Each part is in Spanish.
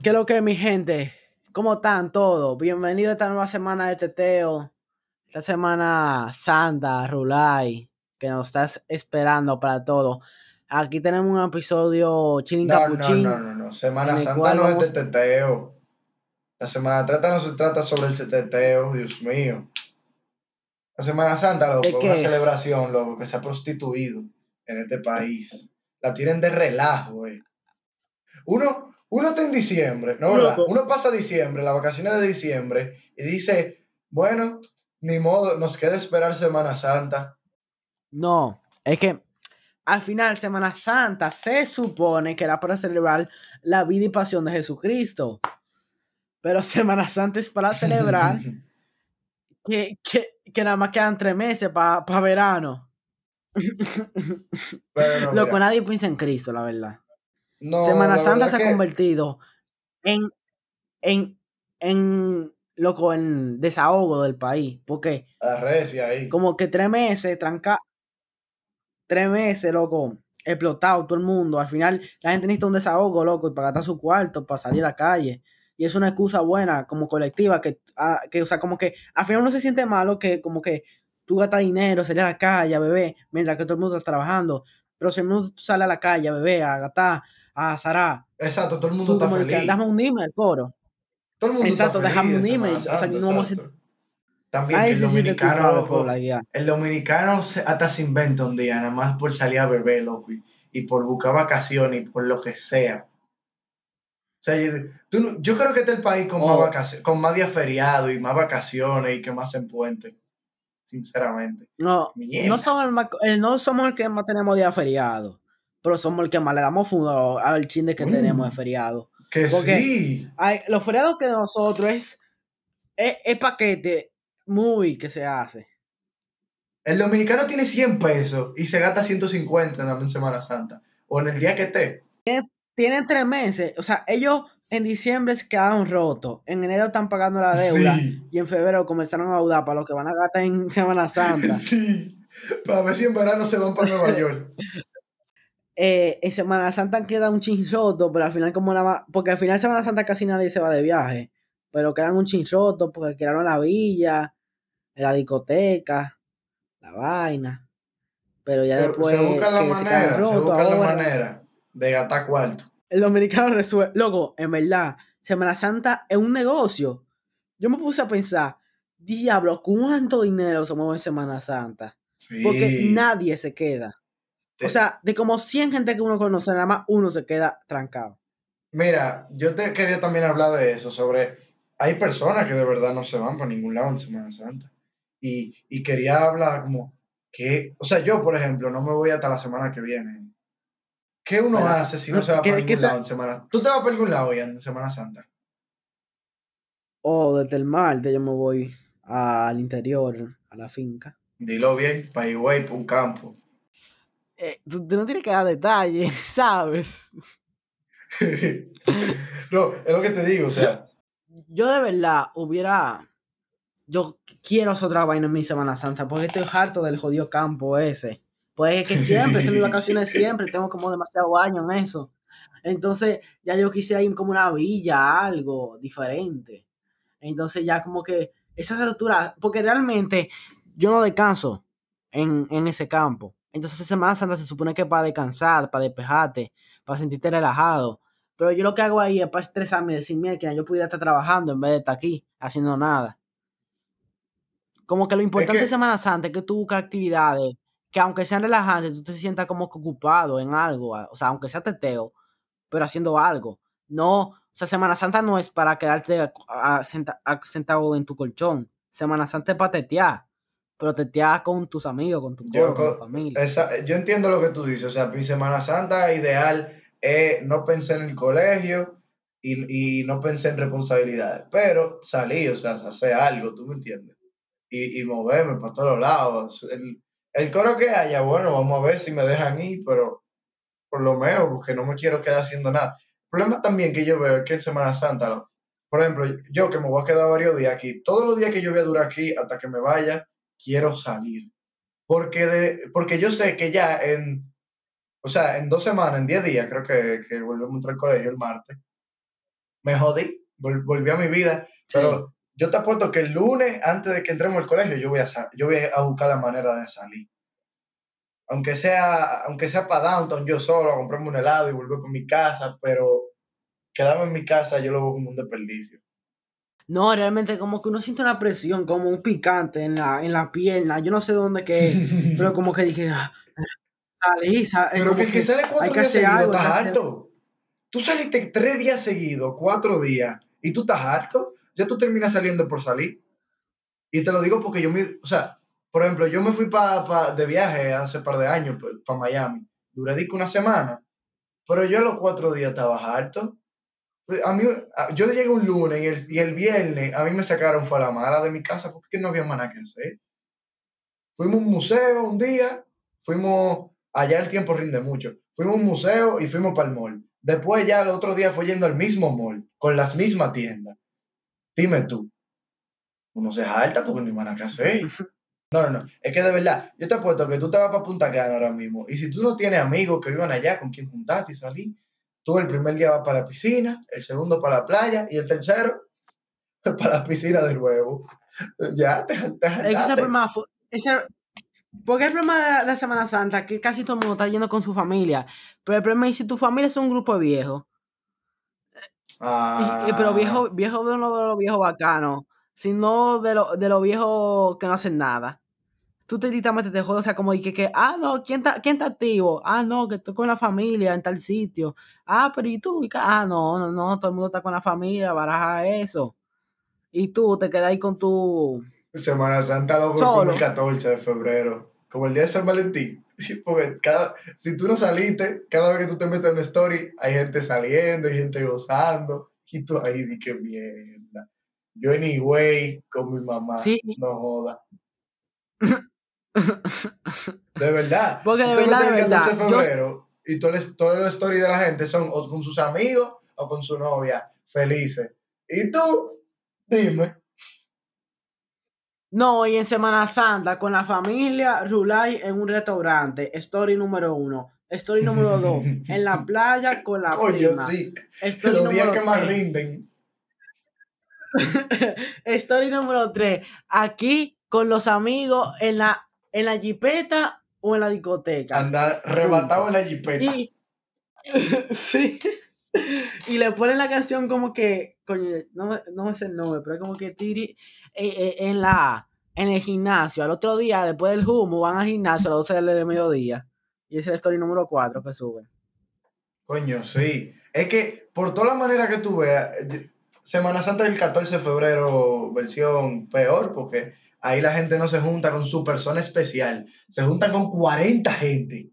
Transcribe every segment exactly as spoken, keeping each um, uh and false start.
¿Qué es lo que es, mi gente? ¿Cómo están todos? Bienvenido a esta nueva semana de teteo. Esta semana santa, Rulay, que nos estás esperando para todo. Aquí tenemos un episodio chilling No, no, no, capuchín, no, no. en Semana el Santa cual no es de vamos... teteo. La Semana Santa no se trata sobre el teteo, Dios mío. La Semana Santa, ¿De loco, es una qué es? celebración, loco, que se ha prostituido en este país. La tienen de relajo, eh. Uno, uno está en diciembre, ¿no verdad? Loco. Uno pasa diciembre, las vacaciones de diciembre, y dice, bueno, ni modo, nos queda esperar Semana Santa. No, es que al final Semana Santa se supone que era para celebrar la vida y pasión de Jesucristo. Pero Semana Santa es para celebrar que, que, que nada más quedan tres meses para pa verano. Pero no, Loco, mira, nadie piensa en Cristo, la verdad. no, Semana la Santa verdad se ha que convertido en, en, en, loco, en desahogo del país. Porque arrecia ahí. como que tres meses, tranca, tres meses, loco, explotado todo el mundo. Al final la gente necesita un desahogo, loco, y para gastar su cuarto, para salir a la calle. Y es una excusa buena, como colectiva, que, ah, que, o sea, como que al final uno se siente malo que como que tú gastas dinero, salir a la calle a beber, mientras que todo el mundo está trabajando. Pero si el mundo sale a la calle a beber, a gastar, a zarar, Exacto, todo el mundo tú está como dices, feliz. dame un email, coro. Todo el mundo está Exacto, déjame feliz un en Semana email. O sea, Santa, no vamos a exacto. ser- También nadie el se siente dominicano, culpable por la loco, guía. el dominicano se- hasta se inventa un día, nada más por salir a beber, loco, y, y por buscar vacaciones y por lo que sea. O sea, yo, tú no- yo creo que este es el país con más O vacaciones, con más días feriados y más vacaciones y que más en puente, sinceramente. no, no Mierda. somos el, más- el- no somos el que más tenemos días feriados, pero somos el que más le damos fundo al chinde que tenemos de Coño, feriado. que Porque sí. hay, los feriados que de nosotros es, es, es paquete muy que se hace. El dominicano tiene cien pesos y se gasta ciento cincuenta en la Semana Santa. O en el día que esté. Tienen tres meses, o sea, ellos en diciembre se quedaron rotos, en enero están pagando la deuda Sí. y en febrero comenzaron a deudar para lo que van a gastar en Semana Santa. Sí, para ver si en verano se van para Nueva York. Eh, en Semana Santa queda un chin roto, pero al final como nada más, porque al final Semana Santa casi nadie se va de viaje, pero quedan un chin roto porque crearon la villa, la discoteca, la vaina, pero ya Se, se después busca la que se quedan manera, se rotos busca la ahora, manera de gastar cuarto. el dominicano resuelve, loco, en verdad, Semana Santa es un negocio. Yo me puse a pensar, diablo, ¿cuánto dinero se mueve en Semana Santa? Porque Sí. nadie se queda. O Te- sea, de como cien gente que uno conoce, nada más uno se queda trancado. mira, yo te quería también hablar de eso, sobre, hay personas que de verdad no se van para ningún lado en Semana Santa. Y, y quería hablar como que, o sea, yo, por ejemplo, no me voy hasta la semana que viene. ¿Qué uno ¿Verdad? hace si no se va para Que, que ningún se- lado en Semana? ¿Tú te vas para algún lado ya en Semana Santa? o desde el martes yo me voy al interior, a la finca. Dilo bien, para Higüey, para un campo. Eh, tú, tú no tienes que dar detalles, ¿sabes? No, es lo que te digo, o sea, Yo de verdad hubiera... Yo quiero hacer otra vaina en mi Semana Santa porque estoy harto del jodido campo ese. Pues es que siempre, son mis vacaciones siempre, tengo como demasiado años en eso. Entonces ya yo quisiera ir como a una villa, algo diferente. Entonces ya como que esa altura, porque realmente yo no descanso en, en ese campo. Entonces esa Semana Santa se supone que es para descansar, para despejarte, para sentirte relajado. Pero yo lo que hago ahí es para estresarme y decir, mira, que yo pudiera estar trabajando en vez de estar aquí haciendo nada. Como que lo es importante de que, Semana Santa es que tú buscas actividades que aunque sean relajantes, tú te sientas como que ocupado en algo, o sea, aunque sea teteo, pero haciendo algo. No, o sea, Semana Santa no es para quedarte a- a- senta- a- sentado en tu colchón. Semana Santa es para tetear, pero tetear con tus amigos, con tu yo, coro, con tu co- familia. esa- yo entiendo lo que tú dices, o sea, mi Semana Santa ideal es no pensar en el colegio y, y no pensar en responsabilidades, pero salir, o sea, hacer algo, ¿tú me entiendes? Y, y moverme para todos lados. El, el coro que haya, bueno, vamos a ver si me dejan ir, pero por lo menos, porque no me quiero quedar haciendo nada. El problema también que yo veo es que en Semana Santa, lo- por ejemplo, yo que me voy a quedar varios días aquí, todos los días que yo voy a durar aquí hasta que me vaya, quiero salir. Porque, de, porque yo sé que ya en, o sea, en dos semanas, en diez días, creo que, que volvemos a entrar al colegio el martes, me jodí, vol- volví a mi vida, Sí. pero yo te apuesto que el lunes, antes de que entremos al colegio, yo voy a, sa- yo voy a buscar la manera de salir. Aunque sea, aunque sea para downtown, yo solo, a comprarme un helado y volver por mi casa, pero quedarme en mi casa yo lo veo como un desperdicio. No, realmente como que uno siente una presión, como un picante en la, en la pierna. Yo no sé dónde que es, pero como que dije, ah, salí, sa- eh, Pero que como el que que sale hay cuatro que días hacer seguidos, algo, hay estás que hacer... harto. Tú saliste tres días seguidos, cuatro días, y tú estás harto, ya tú terminas saliendo por salir. Y te lo digo porque yo, me, o sea, por ejemplo, yo me fui pa, pa- de viaje hace par de años para Miami. Duré disco una semana, pero yo a los cuatro días estaba harto. A mí, a- yo llegué un lunes y el, y el viernes a mí me sacaron fue a la mala de mi casa porque es que no había más nada que hacer. Fuimos a un museo un día, fuimos, allá el tiempo rinde mucho, fuimos a un museo y fuimos para el mall. Después ya el otro día fue yendo al mismo mall, con las mismas tiendas. Dime tú, uno se jalta porque no hay más nada que hacer. No, no, no, es que de verdad, yo te apuesto que tú te vas para Punta Cana ahora mismo y si tú no tienes amigos que vivan allá con quien juntarte y salir, tú el primer día vas para la piscina, el segundo para la playa y el tercero para la piscina de nuevo. Ya, te, te Es que ese jaltaste. problema fue... Ese, porque el problema de la, de la Semana Santa que casi todo el mundo está yendo con su familia. Pero el problema es si tu familia es un grupo de viejos. Y, y- pero Ah, viejo, viejo de uno de los viejos bacanos. Sino de los de los viejos que no hacen nada. Tú te literalmente te jodes, o sea, como de que, que, ah, no, ¿quién está, quién está activo? Ah, no, que estoy con la familia en tal sitio. Ah, pero ¿y tú? ¿Y qué? Ah, no, no, no, todo el mundo está con la familia, baraja eso. Y tú te quedas ahí con tu Semana Santa loco es como el solo. catorce de febrero, como el día de San Valentín. Porque cada, si tú no saliste, cada vez que tú te metes en una story, hay gente saliendo, hay gente gozando, y tú ahí di que mierda. Yo anyway con mi mamá, Sí. no joda. De verdad, Porque tú de te metes verdad, de el catorce verdad, de yo, febrero y toda la, toda la story de la gente son o con sus amigos o con su novia, felices. Y tú, dime. no, y en Semana Santa, con la familia, Rulay en un restaurante, story número uno. Story número dos, en la playa con la Coño, prima. sí. Story Los días que número más tres. rinden. Story número tres. Aquí con los amigos en la, en la jipeta o en la discoteca. Andar rebatado en Punto. la jipeta. Y sí. Y le ponen la canción como que, coño, no, me- no me sé el nombre, pero es como que tiri, eh, eh, en la en el gimnasio. Al otro día, después del humo, van al gimnasio a las doce de mediodía. Y ese es el story número cuatro que sube. Coño, sí. Es que por toda la manera que tú veas, eh, Semana Santa del catorce de febrero, versión peor, porque ahí la gente no se junta con su persona especial, se juntan con cuarenta gente.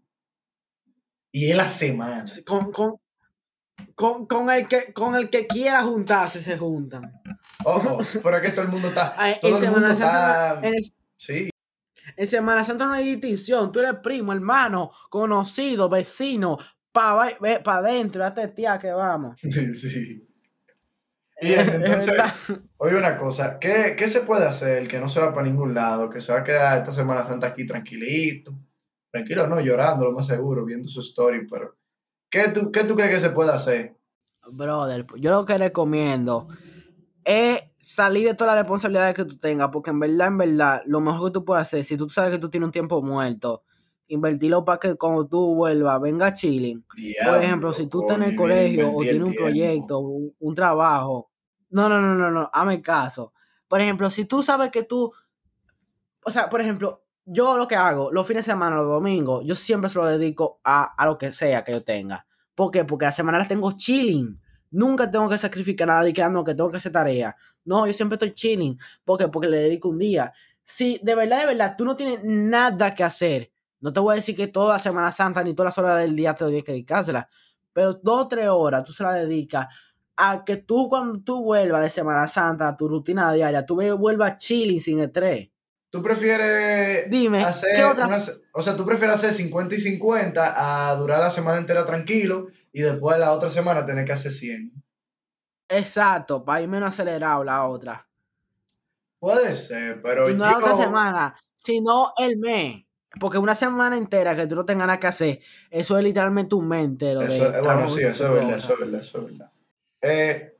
Y es la semana. Sí, Con, con, con, con el que, con el que quiera juntarse, se juntan. Ojo, pero es que todo el mundo está, Ay, En todo el mundo Semana Santa, no- está, en, sí, en Semana Santa no hay distinción. Tú eres primo, hermano, conocido, vecino, para pa adentro, date tía que vamos. sí, sí. Es Bien, entonces, verdad. oye una cosa, ¿qué, qué se puede hacer que no se va para ningún lado, que se va a quedar esta Semana Santa aquí tranquilito? Tranquilo, no, llorando, lo más seguro, viendo su story, pero ¿qué tú, qué tú crees que se puede hacer? Brother, yo lo que recomiendo es salir de todas las responsabilidades que tú tengas, porque en verdad, en verdad, lo mejor que tú puedes hacer, si tú sabes que tú tienes un tiempo muerto, invertirlo para que cuando tú vuelvas, venga chilling. Por ejemplo, si Diablo, tú estás en el coño, bien, colegio o invertí el tienes un tiempo. proyecto, un, un trabajo, no, no, no, no, no, hazme caso. Por ejemplo, si tú sabes que tú, o sea, por ejemplo, yo lo que hago, los fines de semana, los domingos, yo siempre se lo dedico a, a lo que sea que yo tenga. ¿Por qué? Porque la semana las tengo chilling. Nunca tengo que sacrificar nada y que, ah, no, que tengo que hacer tarea. No, yo siempre estoy chilling. ¿Por qué? Porque le dedico un día. Si de verdad, de verdad, tú no tienes nada que hacer, no te voy a decir que toda Semana Santa ni todas las horas del día te tienes que dedicársela, pero dos o tres horas tú se la dedicas a que tú cuando tú vuelvas de Semana Santa a tu rutina diaria, tú vuelvas chilling sin estrés. ¿Tú prefieres Dime, ¿qué hacer otra? una, se- o sea, tú prefieres hacer cincuenta y cincuenta a durar la semana entera tranquilo y después la otra semana tener que hacer cien? Exacto, para ir menos acelerado la otra. Puede ser, pero Y no la otra yo, semana, sino el mes. Porque una semana entera que tú no tengas nada que hacer, eso es literalmente un mes entero eso, de eh, bueno, trabajo sí, que tú eso te es puedes verdad, eso ahorrar. es verdad, eso es verdad. Eh,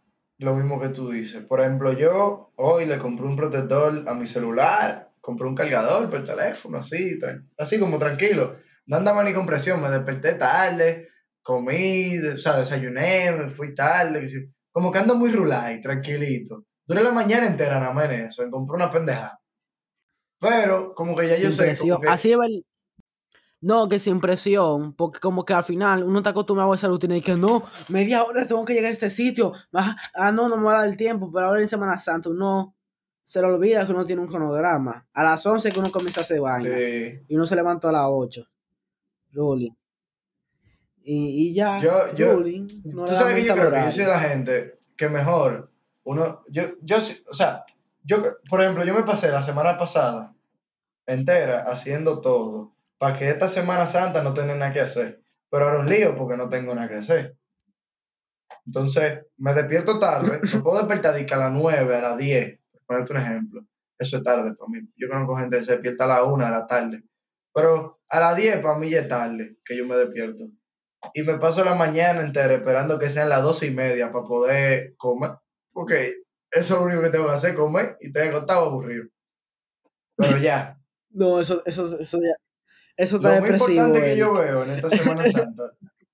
lo mismo que tú dices. Por ejemplo, yo hoy le compré un protector a mi celular, compré un cargador para el teléfono, así, tran- así como tranquilo. No andaba ni con presión, me desperté tarde, comí, de- o sea, desayuné, me fui tarde, que sí. Como que ando muy rulay, tranquilito. Duré la mañana entera nada más en eso, en compré una pendeja. Pero como que ya yo Sin sé, como presión. que Así es, ver- no, que sin presión, porque como que al final uno está acostumbrado a esa rutina y que no, media hora tengo que llegar a este sitio. Ah, ah, no, no me va a dar el tiempo, pero ahora en Semana Santa uno se le olvida que uno tiene un cronograma. A las once que uno comienza a hacer vaina sí. y uno se levanta a las ocho. Ruling. Y, y ya, Yo, yo, ruling, no le tú da sabes que mente yo al creo que yo soy de horario. la gente que mejor uno, yo, yo, sí- o sea, yo, por ejemplo, yo me pasé la semana pasada entera haciendo todo para que esta Semana Santa no tenga nada que hacer. Pero ahora un lío porque no tengo nada que hacer. Entonces, me despierto tarde, me puedo despertar de que a las nueve, a las diez, por ponerte un ejemplo. Eso es tarde para mí. Yo conozco gente que se despierta a las una de la tarde. Pero a las diez para mí ya es tarde que yo me despierto. Y me paso la mañana entera esperando que sean las doce y media para poder comer, porque eso es lo único que tengo que hacer, comer, y estoy acostado aburrido. Pero ya, No, eso, eso, eso, ya- eso está lo más importante depresivo, que yo Eric. veo en esta Semana Santa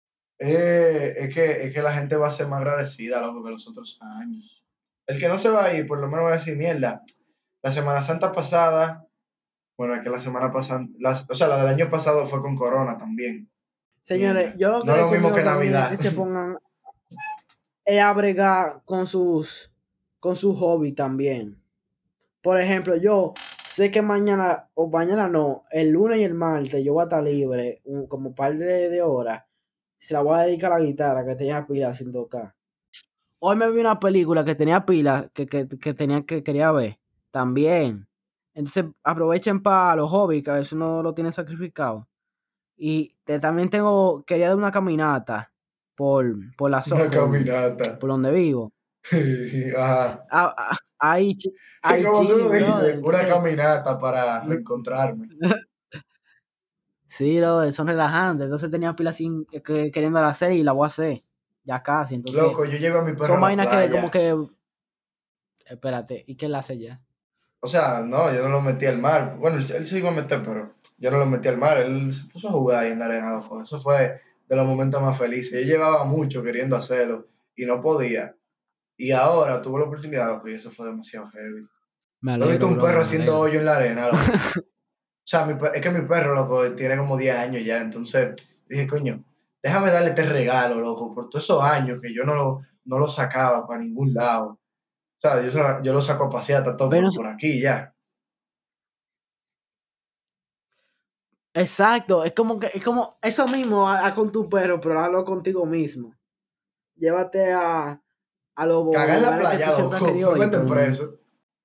eh, es, que, es que la gente va a ser más agradecida, loco, que los otros años. El que no se va a ir, por lo menos va a decir, mierda, la Semana Santa pasada, bueno, es que la semana pasada, la- o sea, la del año pasado fue con corona también. Señores, Mierda. yo lo que No es lo mismo recomiendo que también es Navidad. que se pongan eh, a bregar con sus, con su hobby también. Por ejemplo, yo sé que mañana, o mañana no, el lunes y el martes yo voy a estar libre, un- como un par de, de horas. Se la voy a dedicar a la guitarra que tenía pila sin tocar. Hoy me vi una película que tenía pila que, que, que tenía que quería ver. También. Entonces aprovechen para los hobbies, que a veces uno lo tiene sacrificado. Y te- también tengo, quería dar una caminata por, por la zo- Una por, caminata. por donde vivo. Ajá. Ah, ah, ahí, chi- Es ahí como tú lo chilling, brother. dices, una Entonces, caminata para reencontrarme. sí, brother, son relajantes. Entonces tenía pila sin que, queriendo hacer y la voy a hacer. Ya casi. Entonces, Loco, yo llevo a mi perro son a la vainas que como playa. que, espérate, ¿y qué la hace ya? O sea, no, yo no lo metí al mar. Bueno, él, él se iba a meter, pero yo no lo metí al mar. Él se puso a jugar ahí en la arena, loco. Eso fue de los momentos más felices. Yo llevaba mucho queriendo hacerlo y no podía. Y ahora tuve la oportunidad, loco, y eso fue demasiado heavy. Me ¿Tú has visto alegro, un perro brother, me haciendo alegro. hoyo en la arena, loco? O sea, mi pe- es que mi perro, loco, tiene como diez años ya, entonces dije, coño, déjame darle este regalo, loco, por todos esos años que yo no lo, no lo sacaba para ningún lado. O sea, yo, sa- yo lo saco a pasear, está todo Pero, por, por aquí ya. exacto, es como que, es como eso mismo, haz haz con tu perro, pero hazlo contigo mismo. Llévate a, a los Cagar en la lugares que playa, tú siempre has loco, me querido ir. meten Por un- preso.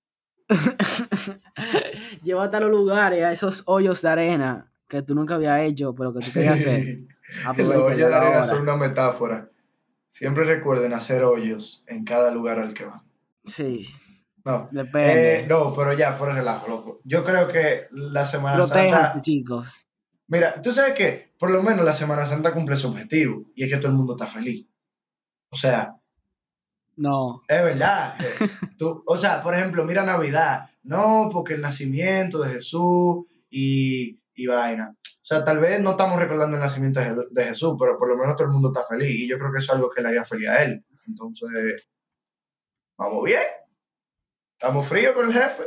Llévate a los lugares, a esos hoyos de arena que tú nunca habías hecho, pero que tú querías hacer. Los Aprovecha, hoyos ya de la arena son hora. una metáfora. Siempre recuerden hacer hoyos en cada lugar al que van. Sí, No, eh, depende. no, pero ya, fuera de relajo, loco. Yo creo que la Semana Protéjanse, Santa. chicos. Mira, tú sabes que por lo menos la Semana Santa cumple su objetivo y es que todo el mundo está feliz. O sea, No. es verdad. eh, Tú, o sea, por ejemplo, mira Navidad. No, porque el nacimiento de Jesús y, y vaina. O sea, tal vez no estamos recordando el nacimiento de, Je- de Jesús, pero por lo menos todo el mundo está feliz. Y yo creo que eso es algo que le haría feliz a él. Entonces, vamos bien. Estamos fríos con el jefe.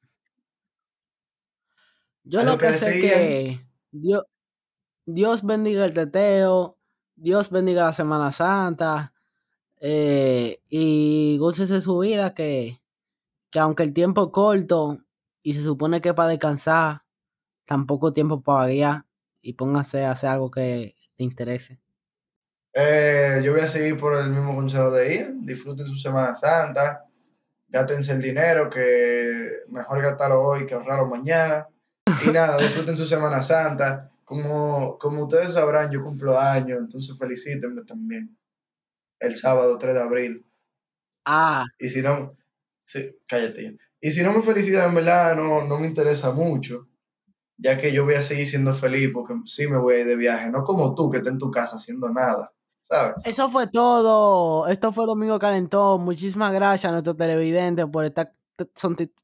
Yo Es lo lo que que sé es decían. que Dios, Dios bendiga el teteo, Dios bendiga la Semana Santa, eh, y gócese su vida, que, que aunque el tiempo es corto y se supone que es para descansar, tampoco tiempo para vaguear y póngase a hacer algo que te interese. Eh, yo voy a seguir por el mismo consejo de ir. Disfruten su Semana Santa. Gátense el dinero, que mejor gastarlo hoy que ahorrarlo mañana. Y nada, disfruten su Semana Santa. Como, como ustedes sabrán, yo cumplo años, entonces felicítenme también. El sábado tres de abril. Ah, Y si no, sí, cállate ya. Y si no me felicitan, en verdad, no, no me interesa mucho, ya que yo voy a seguir siendo feliz porque sí me voy a ir de viaje. No como tú, que estás en tu casa haciendo nada. ¿sabes? Eso fue todo. Esto fue Domingo Calentón. Muchísimas gracias a nuestros televidentes por estar son t-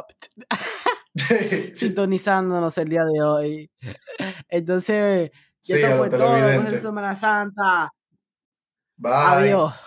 sintonizándonos el día de hoy. Entonces, Sí, esto a los fue todo. Feliz televidentes. Semana Santa. Bye. Adiós.